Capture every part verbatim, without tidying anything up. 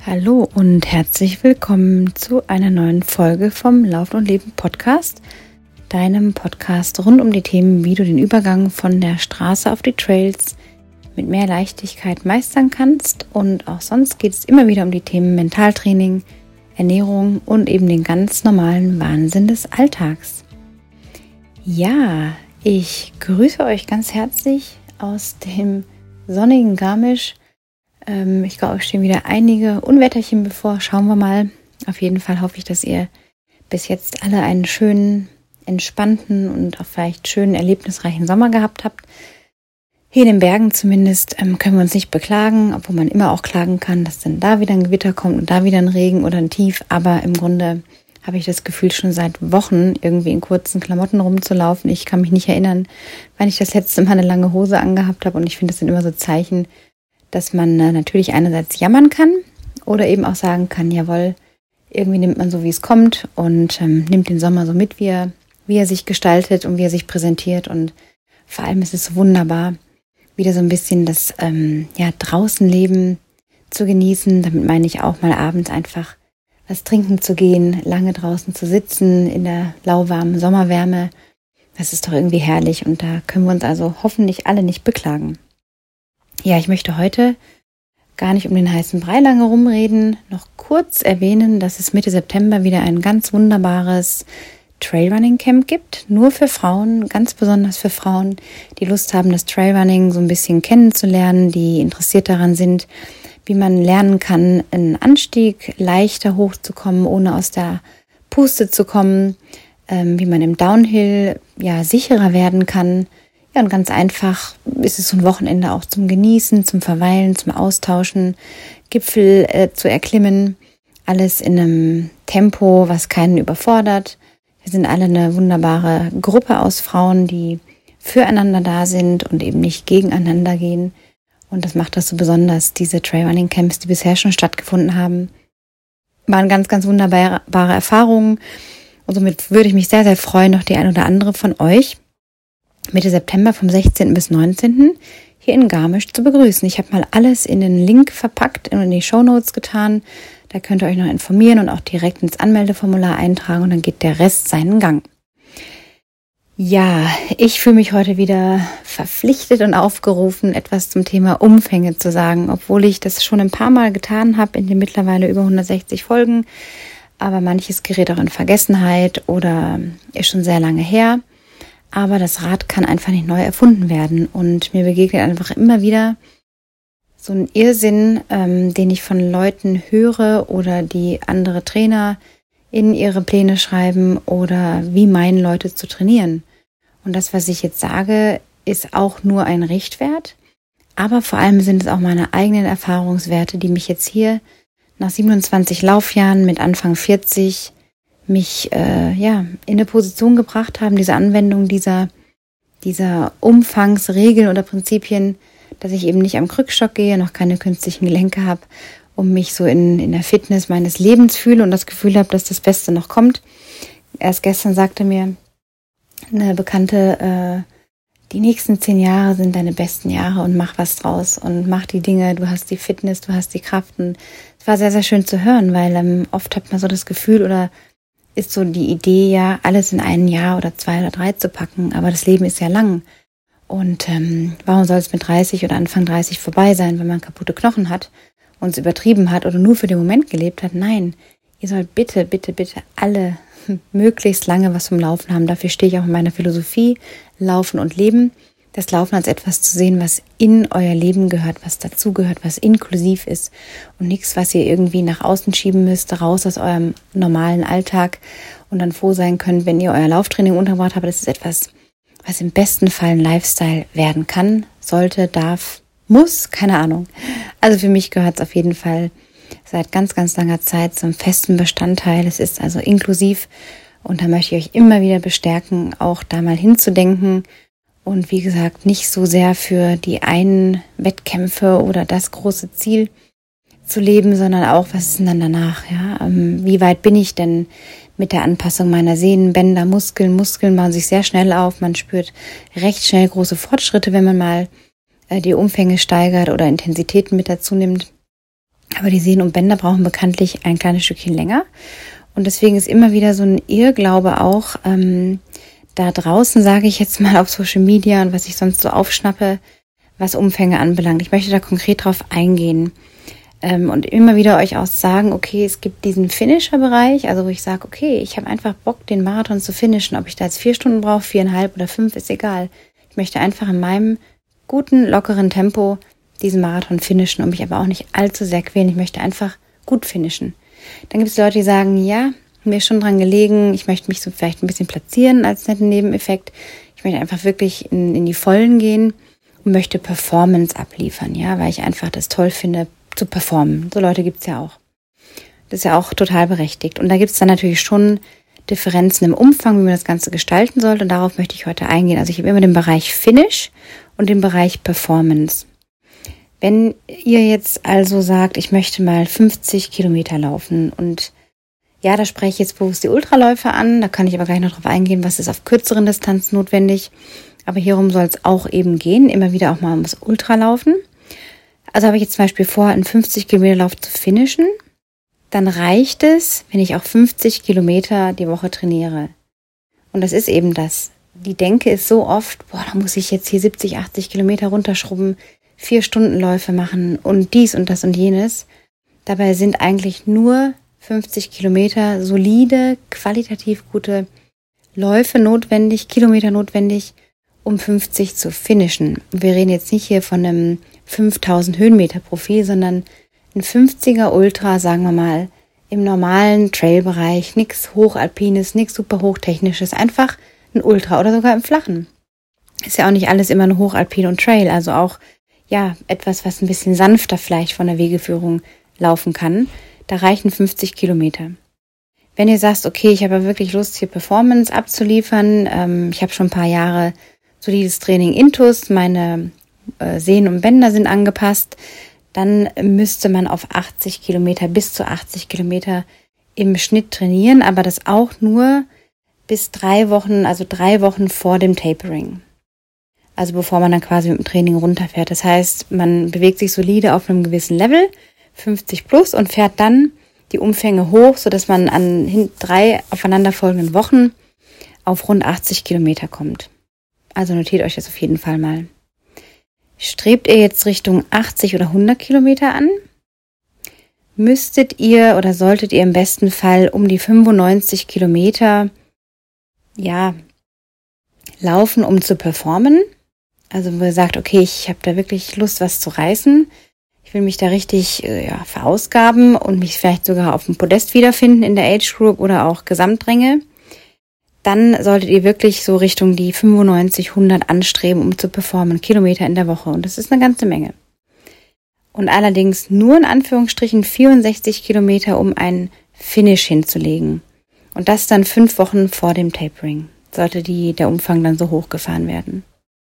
Hallo und herzlich willkommen zu einer neuen Folge vom Laufen und Leben Podcast, deinem Podcast rund um die Themen, wie du den Übergang von der Straße auf die Trails mit mehr Leichtigkeit meistern kannst. Und auch sonst geht es immer wieder um die Themen Mentaltraining, Ernährung und eben den ganz normalen Wahnsinn des Alltags. Ja, ich grüße euch ganz herzlich aus dem sonnigen Garmisch. Ich glaube, es stehen wieder einige Unwetterchen bevor. Schauen wir mal. Auf jeden Fall hoffe ich, dass ihr bis jetzt alle einen schönen, entspannten und auch vielleicht schönen, erlebnisreichen Sommer gehabt habt. Hier in den Bergen zumindest ähm, können wir uns nicht beklagen, obwohl man immer auch klagen kann, dass dann da wieder ein Gewitter kommt und da wieder ein Regen oder ein Tief. Aber im Grunde habe ich das Gefühl, schon seit Wochen irgendwie in kurzen Klamotten rumzulaufen. Ich kann mich nicht erinnern, wann ich das letzte Mal eine lange Hose angehabt habe. Und ich finde, das sind immer so Zeichen, dass man äh, natürlich einerseits jammern kann oder eben auch sagen kann, jawohl, irgendwie nimmt man so, wie es kommt und ähm, nimmt den Sommer so mit, wie er, wie er sich gestaltet und wie er sich präsentiert. Und vor allem ist es wunderbar, wieder so ein bisschen das ähm, ja, Draußenleben zu genießen. Damit meine ich auch mal abends einfach was trinken zu gehen, lange draußen zu sitzen in der lauwarmen Sommerwärme. Das ist doch irgendwie herrlich und da können wir uns also hoffentlich alle nicht beklagen. Ja, ich möchte heute gar nicht um den heißen Brei lange rumreden, noch kurz erwähnen, dass es Mitte September wieder ein ganz wunderbares Trailrunning Camp gibt, nur für Frauen, ganz besonders für Frauen, die Lust haben, das Trailrunning so ein bisschen kennenzulernen, die interessiert daran sind, wie man lernen kann, einen Anstieg leichter hochzukommen, ohne aus der Puste zu kommen, ähm, wie man im Downhill ja sicherer werden kann. Ja, und ganz einfach ist es so ein Wochenende auch zum Genießen, zum Verweilen, zum Austauschen, Gipfel äh, zu erklimmen. Alles in einem Tempo, was keinen überfordert. Wir sind alle eine wunderbare Gruppe aus Frauen, die füreinander da sind und eben nicht gegeneinander gehen. Und das macht das so besonders. Diese Trailrunning-Camps, die bisher schon stattgefunden haben, waren ganz, ganz wunderbare Erfahrungen. Und somit würde ich mich sehr, sehr freuen, noch die ein oder andere von euch Mitte September vom sechzehnten bis neunzehnten hier in Garmisch zu begrüßen. Ich habe mal alles in den Link verpackt und in die Shownotes getan. Da könnt ihr euch noch informieren und auch direkt ins Anmeldeformular eintragen und dann geht der Rest seinen Gang. Ja, ich fühle mich heute wieder verpflichtet und aufgerufen, etwas zum Thema Umfänge zu sagen, obwohl ich das schon ein paar Mal getan habe in den mittlerweile über hundertsechzig Folgen. Aber manches gerät auch in Vergessenheit oder ist schon sehr lange her. Aber das Rad kann einfach nicht neu erfunden werden und mir begegnet einfach immer wieder so ein Irrsinn, ähm, den ich von Leuten höre oder die andere Trainer in ihre Pläne schreiben oder wie meinen Leute zu trainieren. Und das, was ich jetzt sage, ist auch nur ein Richtwert, aber vor allem sind es auch meine eigenen Erfahrungswerte, die mich jetzt hier nach siebenundzwanzig Laufjahren mit Anfang vierzig mich äh, ja in eine Position gebracht haben, diese Anwendung dieser, dieser Umfangsregeln oder Prinzipien, dass ich eben nicht am Krückstock gehe, noch keine künstlichen Gelenke habe, um mich so in, in der Fitness meines Lebens fühle und das Gefühl habe, dass das Beste noch kommt. Erst gestern sagte mir eine Bekannte, äh, die nächsten zehn Jahre sind deine besten Jahre und mach was draus und mach die Dinge, du hast die Fitness, du hast die Kraft. Und es war sehr, sehr schön zu hören, weil ähm, oft hat man so das Gefühl oder ist so die Idee ja, alles in ein Jahr oder zwei oder drei zu packen, aber das Leben ist ja lang. Und ähm, warum soll es mit dreißig oder Anfang dreißig vorbei sein, wenn man kaputte Knochen hat und es übertrieben hat oder nur für den Moment gelebt hat? Nein, ihr sollt bitte, bitte, bitte alle möglichst lange was vom Laufen haben. Dafür stehe ich auch in meiner Philosophie, Laufen und Leben. Das Laufen als etwas zu sehen, was in euer Leben gehört, was dazugehört, was inklusiv ist und nichts, was ihr irgendwie nach außen schieben müsst, raus aus eurem normalen Alltag und dann froh sein könnt, wenn ihr euer Lauftraining untergebracht habt. Das ist etwas, was im besten Fall ein Lifestyle werden kann, sollte, darf, muss, keine Ahnung. Also für mich gehört es auf jeden Fall seit ganz, ganz langer Zeit zum festen Bestandteil. Es ist also inklusiv und da möchte ich euch immer wieder bestärken, auch da mal hinzudenken und wie gesagt, nicht so sehr für die einen Wettkämpfe oder das große Ziel zu leben, sondern auch, was ist denn dann danach? Ja? Wie weit bin ich denn mit der Anpassung meiner Sehnen, Bänder, Muskeln? Muskeln bauen sich sehr schnell auf. Man spürt recht schnell große Fortschritte, wenn man mal die Umfänge steigert oder Intensitäten mit dazu nimmt. Aber die Sehnen und Bänder brauchen bekanntlich ein kleines Stückchen länger. Und deswegen ist immer wieder so ein Irrglaube auch, ähm, da draußen, sage ich jetzt mal auf Social Media und was ich sonst so aufschnappe, was Umfänge anbelangt. Ich möchte da konkret drauf eingehen ähm, und immer wieder euch auch sagen, okay, es gibt diesen Finisher-Bereich, also wo ich sage, okay, ich habe einfach Bock, den Marathon zu finishen. Ob ich da jetzt vier Stunden brauche, viereinhalb oder fünf, ist egal. Ich möchte einfach in meinem guten, lockeren Tempo diesen Marathon finishen und mich aber auch nicht allzu sehr quälen. Ich möchte einfach gut finishen. Dann gibt es Leute, die sagen, ja, mir ist schon dran gelegen, ich möchte mich so vielleicht ein bisschen platzieren als netten Nebeneffekt. Ich möchte einfach wirklich in, in die Vollen gehen und möchte Performance abliefern, ja, weil ich einfach das toll finde, zu performen. So Leute gibt's ja auch. Das ist ja auch total berechtigt. Und da gibt's dann natürlich schon Differenzen im Umfang, wie man das Ganze gestalten sollte. Und darauf möchte ich heute eingehen. Also ich habe immer den Bereich Finish und den Bereich Performance. Wenn ihr jetzt also sagt, ich möchte mal fünfzig Kilometer laufen und ja, da spreche ich jetzt bewusst die Ultraläufe an, da kann ich aber gleich noch drauf eingehen, was ist auf kürzeren Distanzen notwendig. Aber hierum soll es auch eben gehen, immer wieder auch mal ums Ultralaufen. Also habe ich jetzt zum Beispiel vor, einen fünfzig Kilometer Lauf zu finishen, dann reicht es, wenn ich auch fünfzig Kilometer die Woche trainiere. Und das ist eben das. Die Denke ist so oft, boah, da muss ich jetzt hier siebzig, achtzig Kilometer runterschrubben, vier Stundenläufe machen und dies und das und jenes. Dabei sind eigentlich nur fünfzig Kilometer solide, qualitativ gute Läufe notwendig, Kilometer notwendig, um fünfzig zu finishen. Wir reden jetzt nicht hier von einem fünftausend Höhenmeter Profil, sondern ein fünfziger Ultra, sagen wir mal, im normalen Trailbereich, nichts Hochalpines, nichts super Hochtechnisches, einfach ein Ultra oder sogar im Flachen. Ist ja auch nicht alles immer eine Hochalpin und Trail, also auch ja etwas, was ein bisschen sanfter vielleicht von der Wegeführung laufen kann. Da reichen fünfzig Kilometer. Wenn ihr sagt, okay, ich habe wirklich Lust, hier Performance abzuliefern, ähm, ich habe schon ein paar Jahre solides Training intus, meine äh, Sehnen und Bänder sind angepasst, dann müsste man auf achtzig Kilometer, bis zu achtzig Kilometer im Schnitt trainieren, aber das auch nur bis drei Wochen, also drei Wochen vor dem Tapering. Also bevor man dann quasi mit dem Training runterfährt. Das heißt, man bewegt sich solide auf einem gewissen Level, fünfzig plus, und fährt dann die Umfänge hoch, sodass man an drei aufeinanderfolgenden Wochen auf rund achtzig Kilometer kommt. Also notiert euch das auf jeden Fall mal. Strebt ihr jetzt Richtung achtzig oder hundert Kilometer an, müsstet ihr oder solltet ihr im besten Fall um die fünfundneunzig Kilometer ja laufen, um zu performen. Also wo ihr sagt, okay, ich habe da wirklich Lust, was zu reißen. Ich will mich da richtig ja, verausgaben und mich vielleicht sogar auf dem Podest wiederfinden in der Age Group oder auch Gesamtränge. Dann solltet ihr wirklich so Richtung die fünfundneunzig, hundert anstreben, um zu performen, Kilometer in der Woche. Und das ist eine ganze Menge. Und allerdings nur in Anführungsstrichen vierundsechzig Kilometer, um einen Finish hinzulegen. Und das dann fünf Wochen vor dem Tapering. Sollte die, der Umfang dann so hochgefahren werden.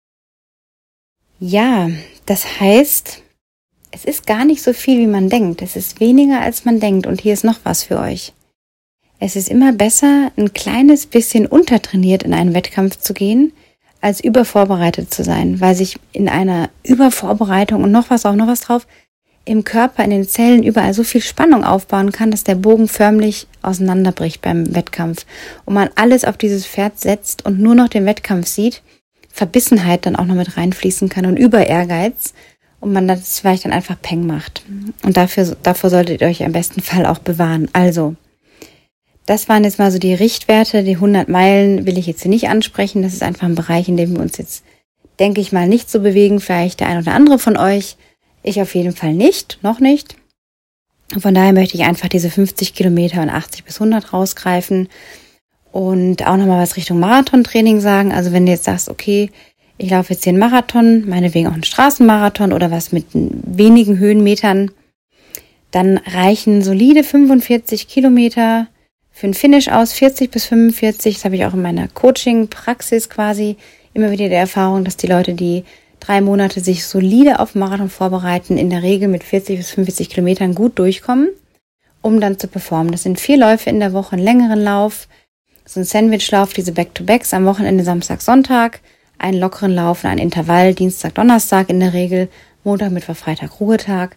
Ja, das heißt, es ist gar nicht so viel, wie man denkt. Es ist weniger, als man denkt. Und hier ist noch was für euch. Es ist immer besser, ein kleines bisschen untertrainiert in einen Wettkampf zu gehen, als übervorbereitet zu sein, weil sich in einer Übervorbereitung und noch was, auch noch was drauf, im Körper, in den Zellen überall so viel Spannung aufbauen kann, dass der Bogen förmlich auseinanderbricht beim Wettkampf und man alles auf dieses Pferd setzt und nur noch den Wettkampf sieht, Verbissenheit dann auch noch mit reinfließen kann und über Ehrgeiz und man das vielleicht dann einfach Peng macht. Und dafür, davor solltet ihr euch im besten Fall auch bewahren. Also, das waren jetzt mal so die Richtwerte. Die hundert Meilen will ich jetzt hier nicht ansprechen. Das ist einfach ein Bereich, in dem wir uns jetzt, denke ich mal, nicht so bewegen. Vielleicht der ein oder andere von euch. Ich auf jeden Fall nicht, noch nicht. Und von daher möchte ich einfach diese fünfzig Kilometer und achtzig bis hundert rausgreifen. Und auch nochmal was Richtung Marathontraining sagen. Also wenn du jetzt sagst, okay, ich laufe jetzt hier einen Marathon, meinetwegen auch einen Straßenmarathon oder was mit wenigen Höhenmetern, dann reichen solide fünfundvierzig Kilometer für einen Finish aus, vierzig bis fünfundvierzig. Das habe ich auch in meiner Coaching-Praxis quasi immer wieder die Erfahrung, dass die Leute, die drei Monate sich solide auf Marathon vorbereiten, in der Regel mit vierzig bis fünfundvierzig Kilometern gut durchkommen, um dann zu performen. Das sind vier Läufe in der Woche, einen längeren Lauf, so ein Sandwichlauf, diese Back-to-Backs am Wochenende, Samstag, Sonntag, einen lockeren Lauf, einen Intervall, Dienstag, Donnerstag in der Regel, Montag, Mittwoch, Freitag, Ruhetag,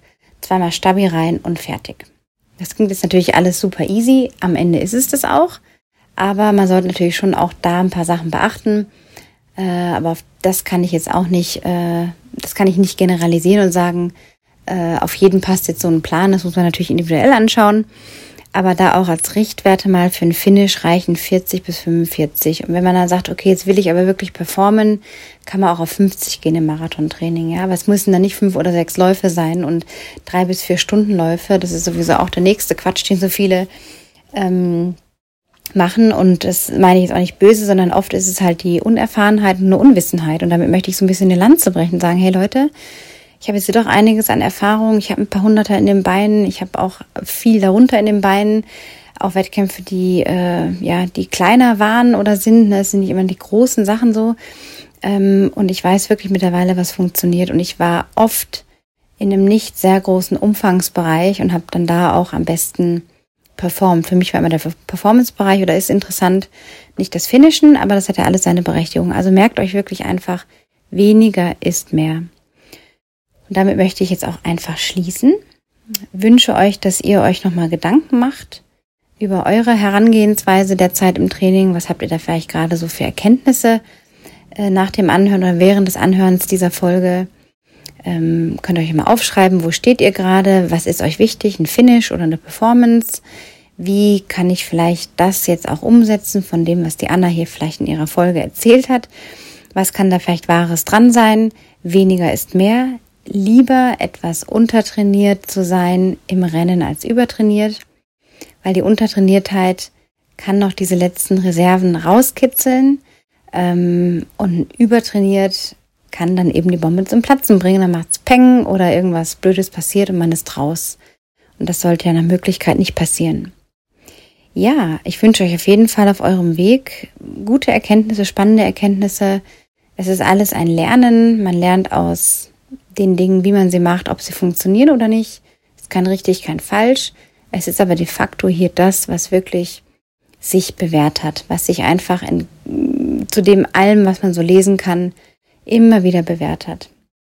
zweimal Stabi rein und fertig. Das klingt jetzt natürlich alles super easy, am Ende ist es das auch, aber man sollte natürlich schon auch da ein paar Sachen beachten, äh, aber auf das kann ich jetzt auch nicht, äh, das kann ich nicht generalisieren und sagen, äh, auf jeden passt jetzt so ein Plan, das muss man natürlich individuell anschauen, aber da auch als Richtwerte mal für einen Finish reichen vierzig bis fünfundvierzig. Und wenn man dann sagt, okay, jetzt will ich aber wirklich performen, kann man auch auf fünfzig gehen im Marathontraining. Ja, aber es müssen dann nicht fünf oder sechs Läufe sein und drei bis vier Stundenläufe. Das ist sowieso auch der nächste Quatsch, den so viele ähm, machen. Und das meine ich jetzt auch nicht böse, sondern oft ist es halt die Unerfahrenheit und eine Unwissenheit. Und damit möchte ich so ein bisschen eine Lanze brechen und sagen, hey Leute, ich habe jetzt hier doch einiges an Erfahrung. Ich habe ein paar Hunderter in den Beinen. Ich habe auch viel darunter in den Beinen. Auch Wettkämpfe, die äh, ja die kleiner waren oder sind. Das sind nicht immer die großen Sachen so. Ähm, und ich weiß wirklich mittlerweile, was funktioniert. Und ich war oft in einem nicht sehr großen Umfangsbereich und habe dann da auch am besten performt. Für mich war immer der Performance-Bereich oder ist interessant nicht das Finishen, aber das hat ja alles seine Berechtigung. Also merkt euch wirklich einfach, weniger ist mehr. Und damit möchte ich jetzt auch einfach schließen. Wünsche euch, dass ihr euch nochmal Gedanken macht über eure Herangehensweise der Zeit im Training. Was habt ihr da vielleicht gerade so für Erkenntnisse äh, nach dem Anhören oder während des Anhörens dieser Folge? Ähm, könnt ihr euch mal aufschreiben, wo steht ihr gerade? Was ist euch wichtig? Ein Finish oder eine Performance? Wie kann ich vielleicht das jetzt auch umsetzen von dem, was die Anna hier vielleicht in ihrer Folge erzählt hat? Was kann da vielleicht Wahres dran sein? Weniger ist mehr. Lieber etwas untertrainiert zu sein im Rennen als übertrainiert, weil die Untertrainiertheit kann noch diese letzten Reserven rauskitzeln ähm, und übertrainiert kann dann eben die Bombe zum Platzen bringen, dann macht's Peng oder irgendwas Blödes passiert und man ist raus. Und das sollte ja nach Möglichkeit nicht passieren. Ja, ich wünsche euch auf jeden Fall auf eurem Weg gute Erkenntnisse, spannende Erkenntnisse. Es ist alles ein Lernen, man lernt aus den Dingen, wie man sie macht, ob sie funktionieren oder nicht. Es ist kein richtig, kein falsch. Es ist aber de facto hier das, was wirklich sich bewährt hat, was sich einfach in, zu dem allem, was man so lesen kann, immer wieder bewährt hat.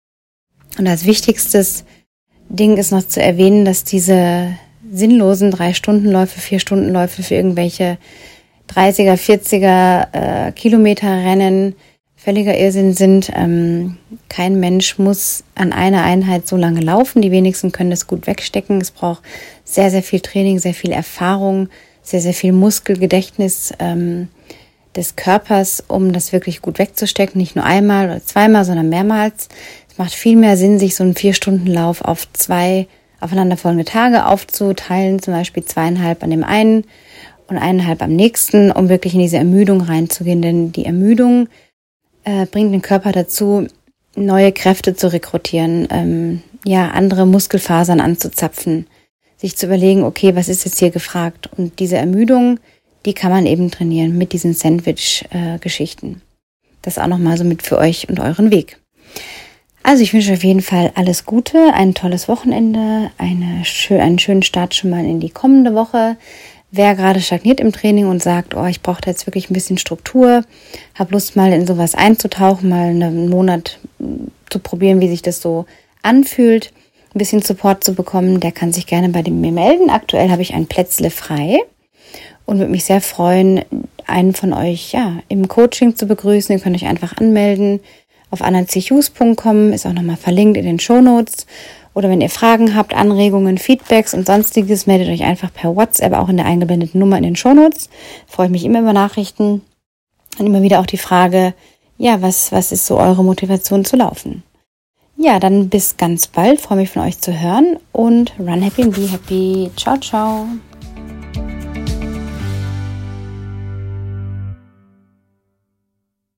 Und als wichtigstes Ding ist noch zu erwähnen, dass diese sinnlosen Drei-Stunden-Läufe, Vier-Stunden-Läufe für irgendwelche dreißiger, vierziger äh, Kilometer Rennen völliger Irrsinn sind. Ähm, kein Mensch muss an einer Einheit so lange laufen. Die wenigsten können das gut wegstecken. Es braucht sehr, sehr viel Training, sehr viel Erfahrung, sehr, sehr viel Muskelgedächtnis ähm, des Körpers, um das wirklich gut wegzustecken. Nicht nur einmal oder zweimal, sondern mehrmals. Es macht viel mehr Sinn, sich so einen Vier-Stunden-Lauf auf zwei aufeinanderfolgende Tage aufzuteilen, zum Beispiel zweieinhalb an dem einen und eineinhalb am nächsten, um wirklich in diese Ermüdung reinzugehen. Denn die Ermüdung äh, bringt den Körper dazu, neue Kräfte zu rekrutieren, ähm, ja, andere Muskelfasern anzuzapfen, sich zu überlegen, okay, was ist jetzt hier gefragt? Und diese Ermüdung, die kann man eben trainieren mit diesen Sandwich-Geschichten. Das auch nochmal so mit für euch und euren Weg. Also ich wünsche auf jeden Fall alles Gute, ein tolles Wochenende, eine schön, einen schönen Start schon mal in die kommende Woche. Wer gerade stagniert im Training und sagt, oh, ich brauche da jetzt wirklich ein bisschen Struktur, habe Lust mal in sowas einzutauchen, mal einen Monat zu probieren, wie sich das so anfühlt, ein bisschen Support zu bekommen, der kann sich gerne bei mir melden. Aktuell habe ich ein Plätzle frei und würde mich sehr freuen, einen von euch ja im Coaching zu begrüßen. Ihr könnt euch einfach anmelden. Auf anna c hughes punkt com ist auch nochmal verlinkt in den Shownotes. Oder wenn ihr Fragen habt, Anregungen, Feedbacks und sonstiges, meldet euch einfach per WhatsApp, auch in der eingeblendeten Nummer in den Shownotes. Freue ich mich immer über Nachrichten und immer wieder auch die Frage, ja, was, was ist so eure Motivation zu laufen? Ja, dann bis ganz bald. Freue mich von euch zu hören und run happy and be happy. Ciao, ciao.